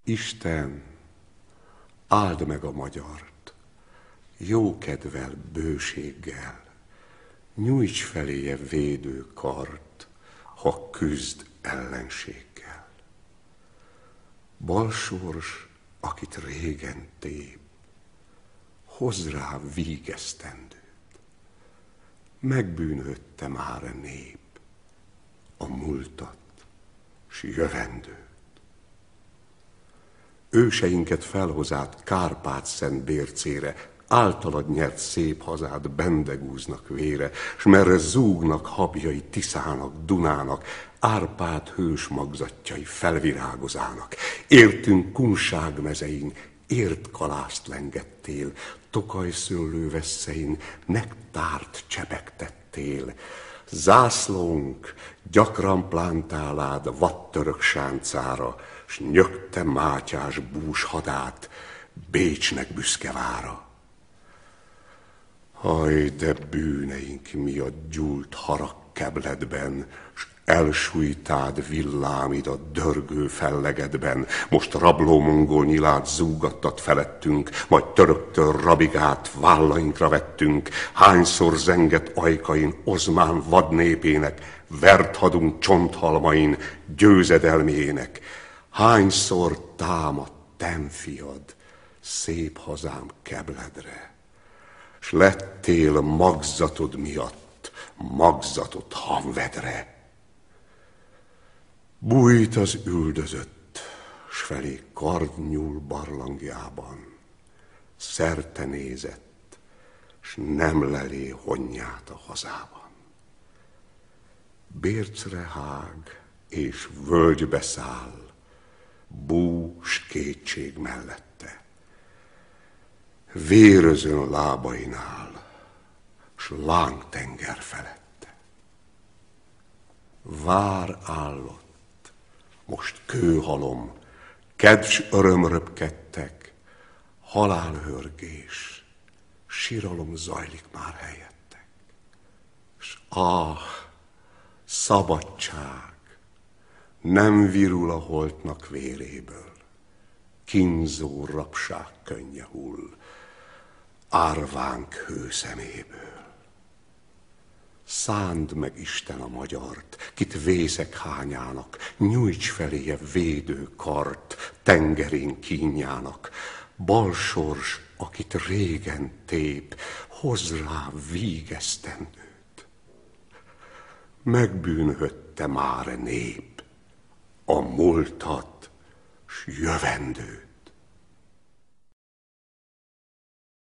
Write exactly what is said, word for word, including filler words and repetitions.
Isten, áld meg a magyart, jókedvel, bőséggel, nyújts feléje védő kart, ha küzd ellenséggel. Balsors, akit régen tép, hozz rá vígesztendőt. Megbűnhödte már a nép a múltat s jövendőt. Őseinket felhozát Kárpát-szent bércére, általad nyert szép hazád bendegúznak vére, s merre zúgnak habjai Tiszának, Dunának, Árpád hős magzatjai felvirágozának. Értünk Kunság mezein, ért kalászt lengettél, Tokaj szőlő vesszein nektárt csepegtettél. Zászlónk gyakran plántálád vattörök sáncára, s nyögte Mátyás bús hadát Bécsnek büszke vára. Haj, de bűneink miatt gyúlt harag kebledben, s elsújtád villámidat dörgő fellegedben. Most rabló mongol nyilát zúgattat felettünk, majd töröktől rabigát vállainkra vettünk. Hányszor zengett ajkain Ozmán vadnépének, vert hadunk csonthalmain győzedelmének. Hányszor támadt Temfiad szép hazám Kebledre, s lettél magzatod miatt magzatot Hanvedre. Bújt az üldözött, s felé kard nyúl barlangjában, szerte nézett, s nem lelé honnyát a hazában. Bércre hág és völgybe száll, bú s kétség mellette. Vérözön lábainál, s lángtenger felette. Vár állott, most kőhalom, kedv s öröm röpkedtek, halálhörgés, síralom zajlik már helyettek. S áh, szabadság nem virul a holtnak véréből, kínzó rabság könnye hull árvánk hőszeméből. Szánd meg Isten a magyart, kit vészek hányának, nyújts feléje védő kart tengerén kínjának. Balsors, akit régen tép, hozz rá vígesztendőt. Megbűnhödte már a nép a múltat s jövendőt.